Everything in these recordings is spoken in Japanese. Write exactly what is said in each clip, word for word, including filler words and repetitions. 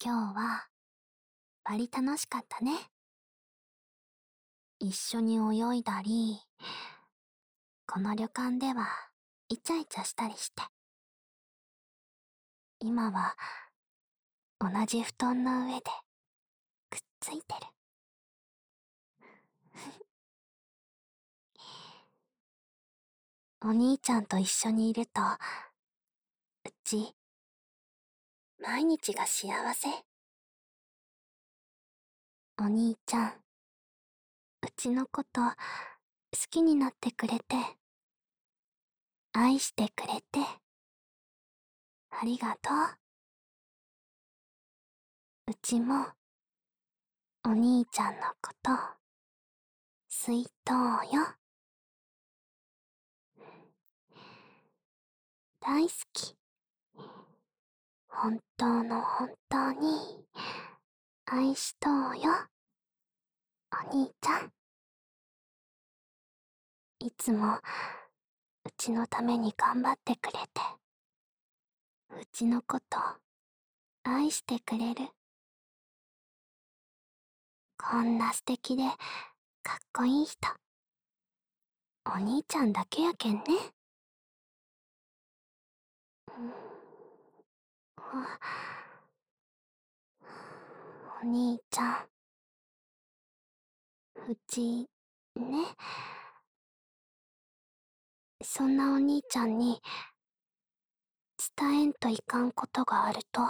今日はバリ楽しかったね。一緒に泳いだり、この旅館ではイチャイチャしたりして。今は同じ布団の上でくっついてる。お兄ちゃんと一緒にいると、うち、毎日が幸せ。お兄ちゃん、うちのこと好きになってくれて、愛してくれて、ありがとう。うちも、お兄ちゃんのこと、水筒よ。大好き。本当の本当に、愛しとうよ。お兄ちゃん。いつも、うちのために頑張ってくれて、うちのこと、愛してくれる。こんな素敵で、かっこいい人。お兄ちゃんだけやけんね。うんあお兄ちゃん。うち、ね。そんなお兄ちゃんに、伝えんといかんことがあると。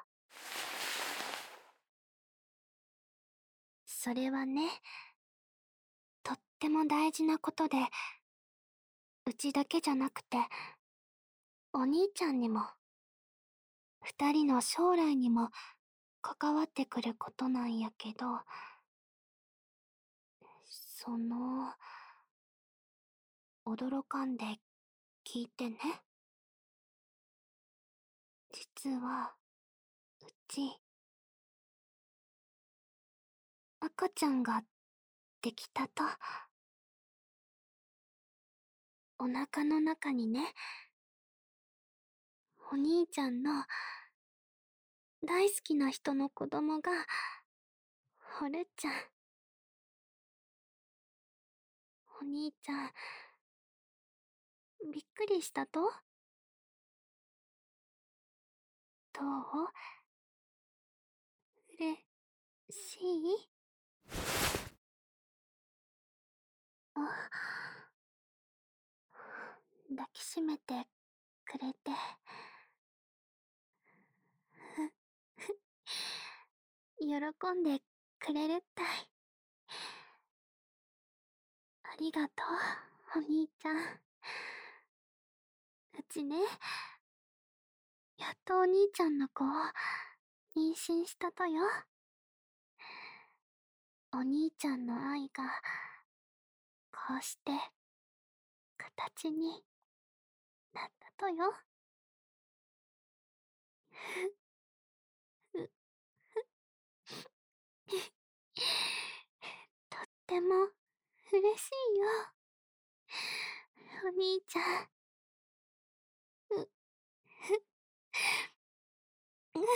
それはね、とっても大事なことで、うちだけじゃなくて、お兄ちゃんにも、二人の将来にも関わってくることなんやけど、その、驚かんで聞いてね。実は、うち、赤ちゃんができたと。お腹の中にね、お兄ちゃんの大好きな人の子供がおるっちゃん。お兄ちゃん、びっくりしたと？どう？嬉しい？あ、抱きしめてくれて。喜んでくれるったい。ありがとう、お兄ちゃん。うちね、やっとお兄ちゃんの子を妊娠したとよ。お兄ちゃんの愛が、こうして、形になったとよ。う、とっても嬉しいよ。お兄ちゃん。う、ふ、う、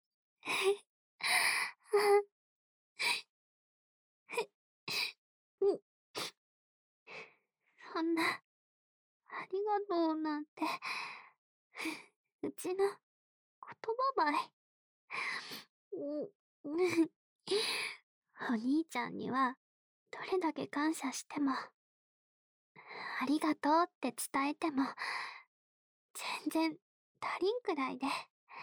う、そんな、ありがとうなんて、うちの言葉ばい。う、お兄ちゃんには、どれだけ感謝しても、ありがとうって伝えても、全然足りんくらいで。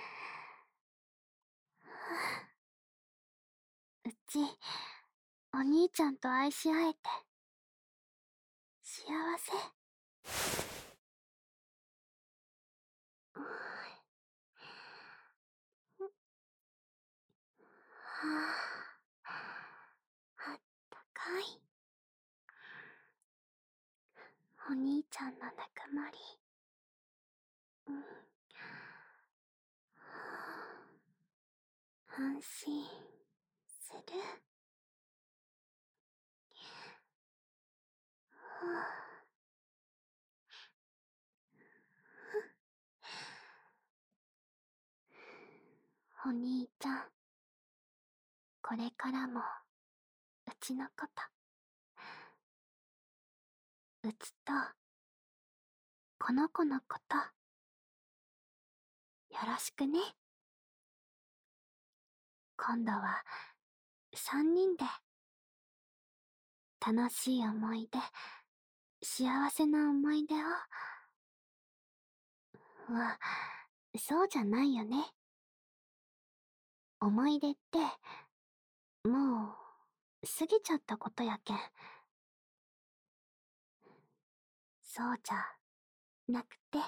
うち、お兄ちゃんと愛し合えて、幸せ。はあ、あったかい。お兄ちゃんのぬくもり。うん。安心する。お兄ちゃん。 これからも、うちのこと、うちと、この子のこと、よろしくね。今度は、三人で、楽しい思い出、幸せな思い出を、は、そうじゃないよね。思い出って、もう、過ぎちゃったことやけん。そうじゃ、なくて。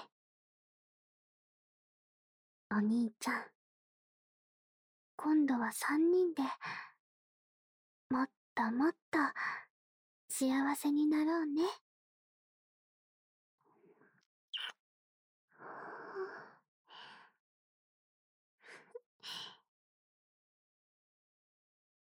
お兄ちゃん、今度は三人で、もっともっと、幸せになろうね。